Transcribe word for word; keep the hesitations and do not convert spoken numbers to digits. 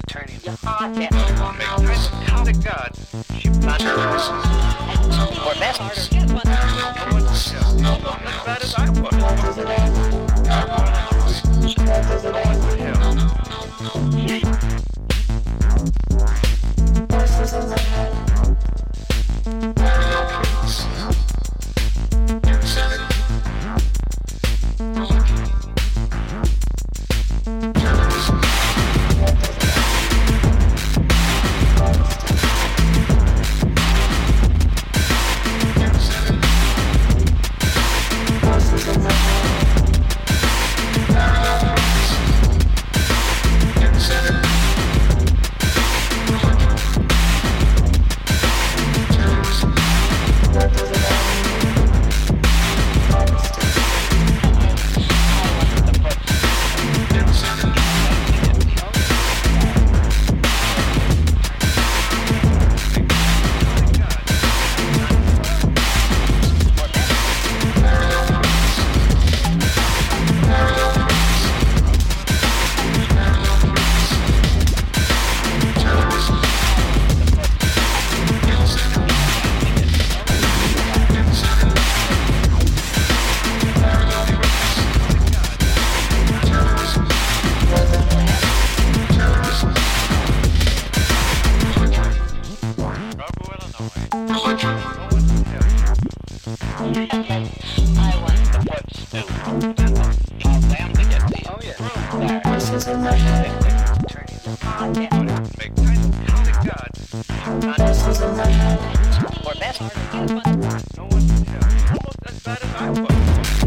attorney. Your heart, yeah. Make kind of God. She planned Or best harder, get one. no one to tell. Not as bad as I was. No one could help. I want the foot stew. All them to get the Oh, yeah. there. Attorney. Heart, yeah. Make kind of God. Or best harder, get one. No one could help. Almost as bad as I was.